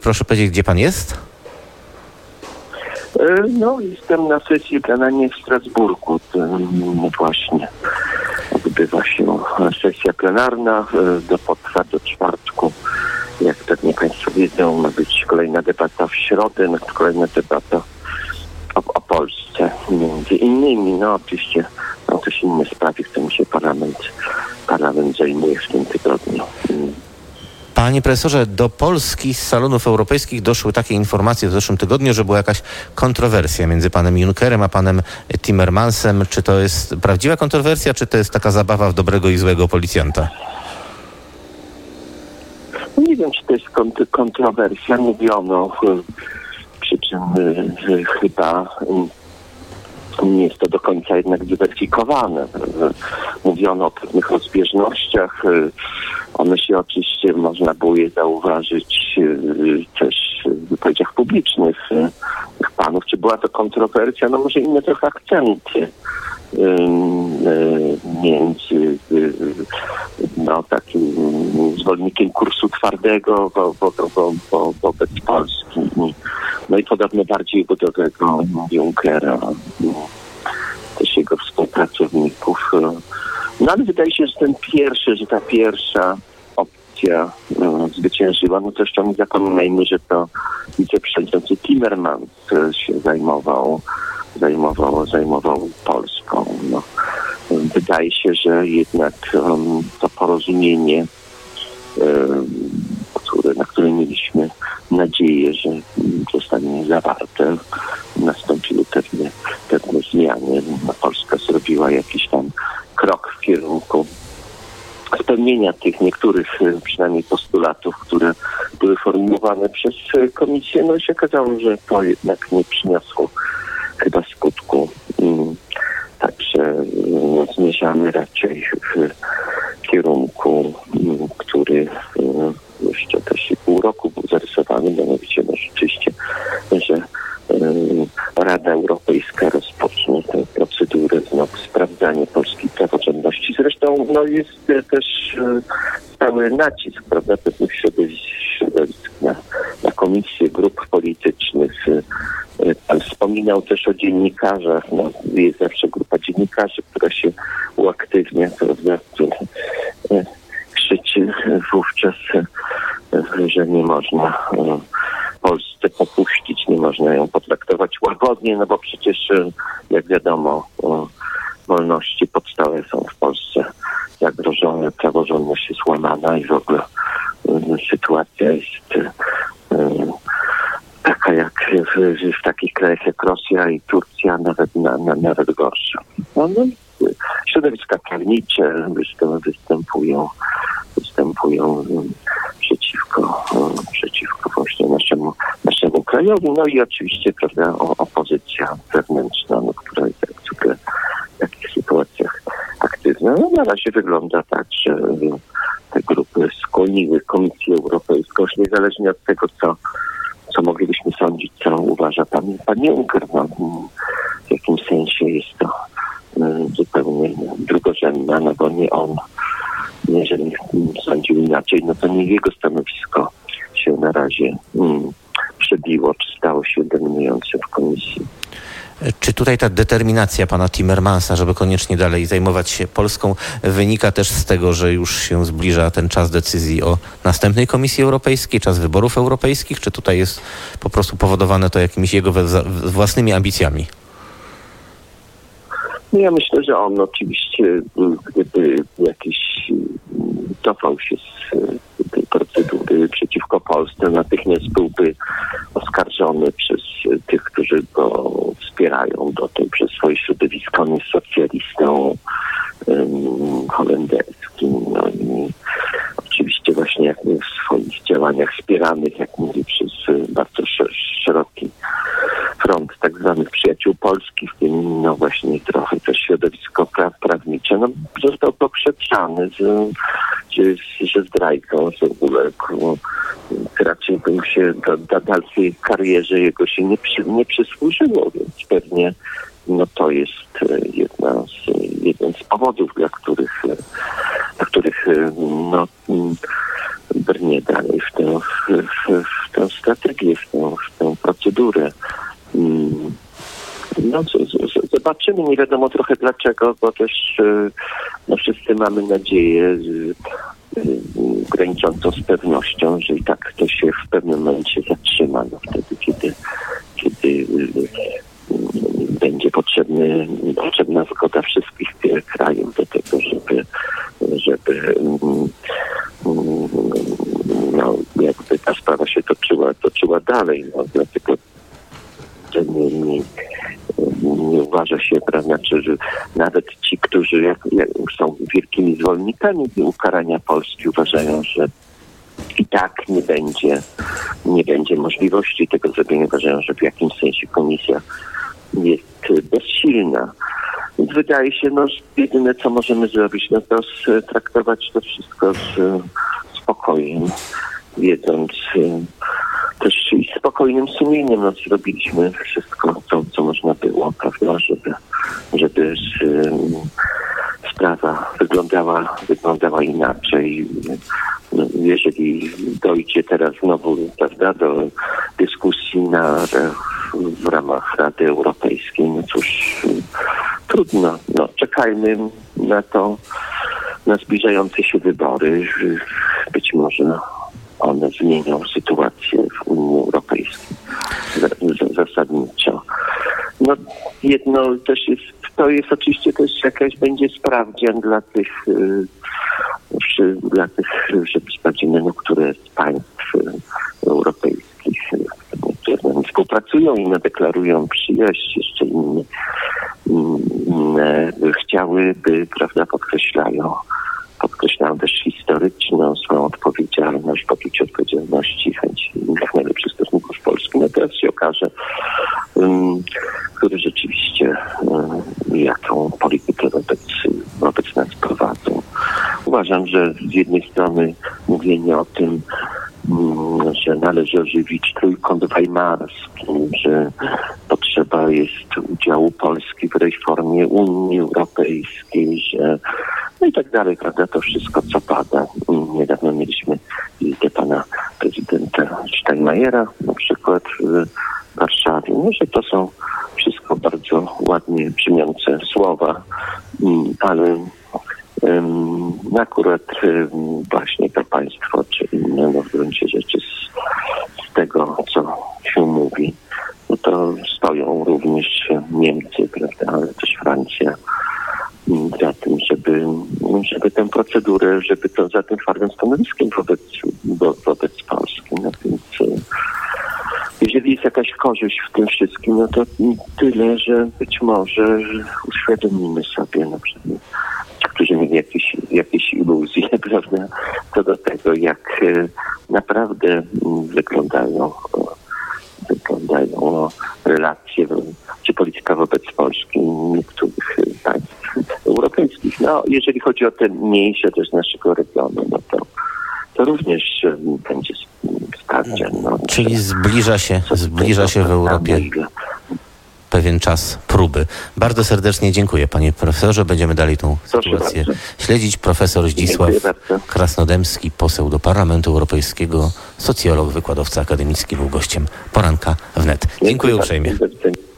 Proszę powiedzieć, gdzie pan jest? No, jestem na sesji plenarnej w Strasburgu. Właśnie odbywa się sesja plenarna, potrwa do czwartku. Jak pewnie Państwo wiedzą, ma być kolejna debata w środę, kolejna debata o Polsce. Między innymi, no oczywiście są też inne sprawy, którymi się parlament zajmuje w tym tygodniu. Panie profesorze, do Polski z salonów europejskich doszły takie informacje w zeszłym tygodniu, że była jakaś kontrowersja między panem Junckerem a panem Timmermansem. Czy to jest prawdziwa kontrowersja, czy to jest taka zabawa w dobrego i złego policjanta? Nie wiem, czy to jest kontrowersja. Mówiono, przy czym chyba nie jest to do końca jednak zweryfikowane. Mówiono o pewnych rozbieżnościach. One się oczywiście, można było je zauważyć też w wypowiedziach publicznych tych panów. Czy była to kontrowersja? No może inne trochę akcenty między takim zwolennikiem kursu twardego wobec Polski. No i podobno bardziej budowego Junckera, też jego współpracowników. No ale wydaje się, że ta pierwsza opcja zwyciężyła. No zresztą nie zapominajmy, że to wiceprzewodniczący Timmermans się zajmował Polską. No, wydaje się, że jednak to porozumienie, na które mieliśmy nadzieję, że zostanie zawarte, nastąpiły pewne zmiany. Polska zrobiła jakiś tam krok w kierunku spełnienia tych niektórych przynajmniej postulatów, które były formułowane przez Komisję. No i się okazało, że to jednak nie przyniosło chyba skutku. Także zmierzamy raczej w kierunku, który jeszcze też pół roku był zarysowany, mianowicie rzeczywiście, że Rada Europejska rozpocznie tę procedurę sprawdzania polskiej praworządności. Zresztą jest też cały nacisk, prawda, pewnych środowisk na komisję grup politycznych. Pan wspominał też o dziennikarzach. Jest zawsze grupa dziennikarzy, która się uaktywnia, prawda, która krzyczy wówczas, że nie można Polsce popuścić, nie można ją potraktować łagodnie, no bo przecież, jak wiadomo, wolności podstawowe są w Polsce zagrożone, praworządność jest łamana i w ogóle sytuacja jest taka jak w takich krajach jak Rosja i Turcja, nawet gorsza. Środowiska prawnicze występują przeciwko właśnie naszemu krajowi. No i oczywiście, prawda, opozycja wewnętrzna, która jest jak zwykle w takich sytuacjach aktywna. No, na razie wygląda tak, że te grupy skłoniły Komisję Europejską, już niezależnie od tego, co moglibyśmy sądzić, co uważa pan Juncker. W jakim sensie jest to zupełnie drugorzędna, no bo nie on, jeżeli sądził inaczej, no to nie jego stanowisko się na razie przebiło, czy stało się dominujące w komisji. Czy tutaj ta determinacja pana Timmermansa, żeby koniecznie dalej zajmować się Polską, wynika też z tego, że już się zbliża ten czas decyzji o następnej Komisji Europejskiej, czas wyborów europejskich, czy tutaj jest po prostu powodowane to jakimiś jego własnymi ambicjami? No ja myślę, że on oczywiście, gdyby jakiś cofał się z tej procedury przeciwko Polsce, natychmiast byłby oskarżony przez tych, którzy go wspierają przez swoje środowisko. On jest socjalistą holenderskim. No i oczywiście właśnie jak w swoich działaniach wspieranych, jak mówi, przez bardzo szeroki front tak zwanych przyjaciół Polski, w tym właśnie trochę też środowisko prawnicze, został poprzeczany, że zdrajcą, że w ogóle raczej bym się do dalszej karierze jego się nie przysłużyło, więc no to jest jeden z powodów, dla których no, brnie dalej w tę strategię, w tę procedurę. No, zobaczymy, nie wiadomo trochę dlaczego, bo też no, wszyscy mamy nadzieję graniczącą z pewnością, że i tak to się w pewnym momencie zatrzyma. No, wtedy, kiedy będzie potrzebna zgoda wszystkich krajów do tego, żeby no, jakby ta sprawa się toczyła dalej. No, dlatego nie uważa się, prawda, że nawet ci, którzy jak są wielkimi zwolennikami ukarania Polski, uważają, że i tak nie będzie możliwości tego zrobienia. Uważają, że w jakimś sensie komisja jest bezsilna. Więc wydaje się, no, że jedyne co możemy zrobić, no to traktować to wszystko z spokojem, wiedząc też i spokojnym sumieniem, no, zrobiliśmy wszystko, co można było, prawda, żeby sprawa wyglądała inaczej. No, jeżeli dojdzie teraz znowu, prawda, do dyskusji w ramach Rady Europejskiej, no cóż, trudno. No, czekajmy na zbliżające się wybory. Być może one zmienią sytuację w Unii Europejskiej zasadniczo. No, jedno też to jest oczywiście też jakaś będzie sprawdzian dla tych, żeby sprawdzimy, no, które z państw europejskich które współpracują i deklarują przyjaźń, jeszcze inne chciałyby, prawda, podkreślają też historyczną swoją odpowiedzialność, poczucie odpowiedzialności, chęć jak najlepszych stosunków z Polską. No teraz się okaże, który rzeczywiście jaką politykę wobec nas prowadzą. Uważam, że z jednej strony mówienie o tym, że należy ożywić trójkąt weimarski, że potrzeba jest udziału Polski w reformie Unii Europejskiej, że no i tak dalej, prawda, to wszystko co pada. Niedawno mieliśmy wizytę pana prezydenta Steinmeiera, na przykład w Warszawie. No, że to są wszystko bardzo ładnie brzmiące słowa, ale akurat właśnie to państwo, czy inne, no w gruncie rzeczy z tego, co się mówi, no to stoją również Niemcy, prawda, ale też Francja za tym, żeby tę procedurę, żeby to za tym twardym stanowiskiem wobec Polski. No więc jeżeli jest jakaś korzyść w tym wszystkim, no to tyle, że być może uświadomimy sobie na przykład ci, którzy mieli jakieś iluzje, prawda, co do tego, jak naprawdę wyglądają relacje czy polityka wobec Polski niektórych państw europejskich. No, jeżeli chodzi o te mniejsze też naszego regionu, no to również będzie sprawdzian. No, czyli zbliża się w Europie pewien czas próby. Bardzo serdecznie dziękuję, panie profesorze. Będziemy dalej tą sytuację śledzić. Profesor Zdzisław Krasnodębski, poseł do Parlamentu Europejskiego, socjolog, wykładowca akademicki, był gościem Poranka Wnet. Dziękuję uprzejmie.